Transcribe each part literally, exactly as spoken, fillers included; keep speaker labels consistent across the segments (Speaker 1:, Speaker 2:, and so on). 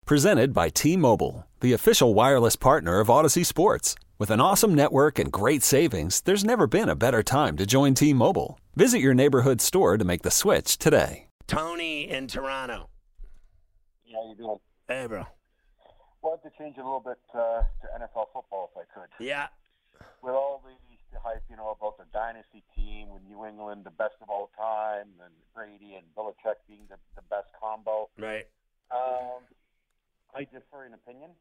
Speaker 1: Presented by T-Mobile, the official wireless partner of Odyssey Sports. With an awesome network and great savings, there's never been a better time to join T-Mobile. Visit your neighborhood store to make the switch today.
Speaker 2: Tony in Toronto.
Speaker 3: How you doing?
Speaker 2: Hey, bro.
Speaker 3: Wanted to change a little bit uh, to N F L football if I could.
Speaker 2: Yeah.
Speaker 3: With all the, the hype, you know, about the dynasty team with New England, the best of all time, and Brady and Belichick being the, the best combo.
Speaker 2: Right.
Speaker 3: Um, I differ in opinion.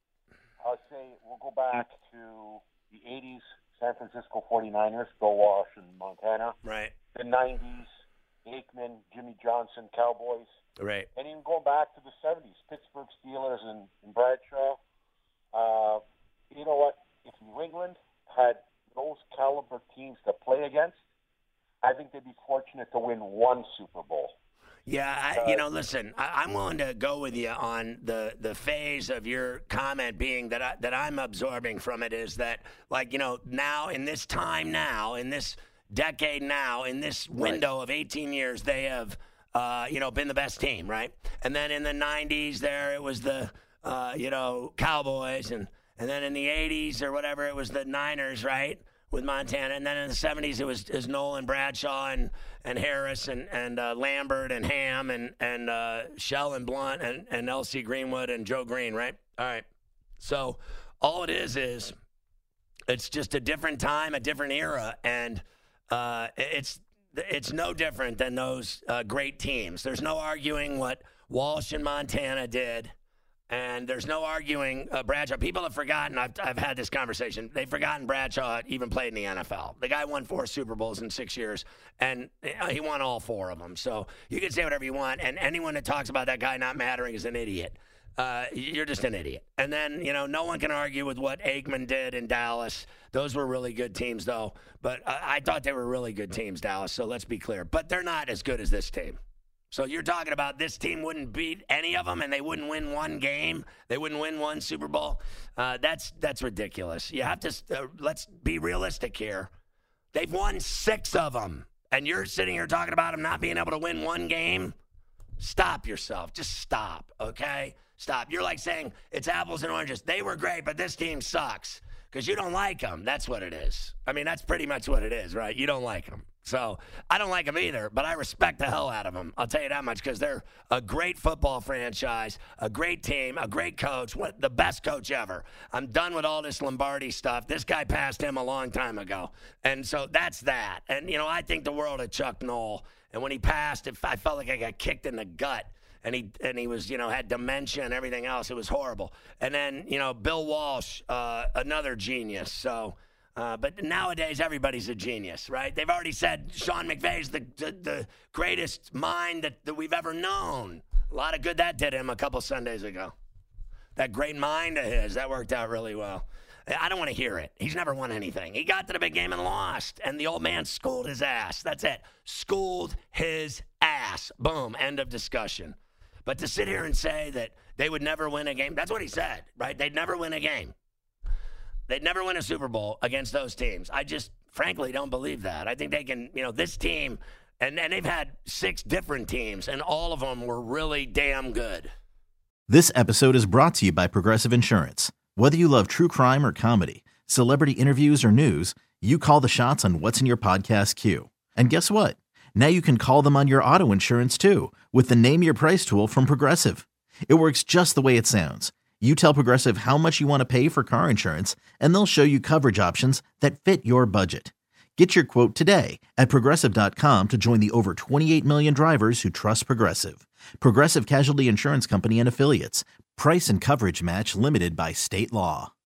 Speaker 3: I'll say we'll go back to the eighties, San Francisco forty-niners, Bill Walsh in Montana.
Speaker 2: Right.
Speaker 3: The nineties, Aikman, Jimmy Johnson, Cowboys.
Speaker 2: Right.
Speaker 3: And even going back to the seventies, Pittsburgh Steelers and, and Bradshaw. Uh, you know what? If New England had those caliber teams to play against, I think they'd be fortunate to win one Super Bowl.
Speaker 2: Yeah, I, you know, listen, I, I'm willing to go with you on the, the phase of your comment being that I, that I'm absorbing from it is that, like, you know, now in this time now, in this decade now, in this window right. of eighteen years, they have, uh, you know, been the best team, right? And then in the nineties there, it was the, uh, you know, Cowboys, and, and then in the eighties or whatever, it was the Niners, right? With Montana, and then in the seventies it was, it was Nolan Bradshaw and, and Harris and, and uh, Lambert and Ham and, and uh, Shell and Blunt and, and L C Greenwood and Joe Green, right? All right. So all it is is it's just a different time, a different era, and uh, it's it's no different than those uh, great teams. There's no arguing what Walsh and Montana did. And there's no arguing uh, Bradshaw. People have forgotten. I've, I've had this conversation. They've forgotten Bradshaw even played in the N F L. The guy won four Super Bowls in six years, and uh, he won all four of them. So you can say whatever you want, and anyone that talks about that guy not mattering is an idiot. Uh, you're just an idiot. And then, you know, no one can argue with what Aikman did in Dallas. Those were really good teams, though. But uh, I thought they were really good teams, Dallas, so let's be clear. But they're not as good as this team. So you're talking about this team wouldn't beat any of them, and they wouldn't win one game. They wouldn't win one Super Bowl. Uh, that's that's ridiculous. You have to uh, let's be realistic here. They've won six of them, and you're sitting here talking about them not being able to win one game. Stop yourself. Just stop. Okay, stop. You're like saying it's apples and oranges. They were great, but this team sucks because you don't like them. That's what it is. I mean, that's pretty much what it is, right? You don't like them. So I don't like them either, but I respect the hell out of them. I'll tell you that much because they're a great football franchise, a great team, a great coach, what, the best coach ever. I'm done with all this Lombardi stuff. This guy passed him a long time ago. And so that's that. And, you know, I think the world of Chuck Noll. And when he passed, it, I felt like I got kicked in the gut. And he and he was, you know, had dementia and everything else. It was horrible. And then, you know, Bill Walsh, uh, another genius. So... Uh, but nowadays, everybody's a genius, right? They've already said Sean McVay's the, the, the greatest mind that, that we've ever known. A lot of good that did him a couple Sundays ago. That great mind of his, that worked out really well. I don't want to hear it. He's never won anything. He got to the big game and lost, and the old man schooled his ass. That's it. Schooled his ass. Boom, end of discussion. But to sit here and say that they would never win a game, that's what he said, right? They'd never win a game. They'd never win a Super Bowl against those teams. I just, frankly, don't believe that. I think they can, you know, this team, and, and they've had six different teams, and all of them were really damn good.
Speaker 4: This episode is brought to you by Progressive Insurance. Whether you love true crime or comedy, celebrity interviews or news, you call the shots on what's in your podcast queue. And guess what? Now you can call them on your auto insurance, too, with the Name Your Price tool from Progressive. It works just the way it sounds. You tell Progressive how much you want to pay for car insurance, and they'll show you coverage options that fit your budget. Get your quote today at Progressive dot com to join the over twenty-eight million drivers who trust Progressive. Progressive Casualty Insurance Company and Affiliates. Price and coverage match limited by state law.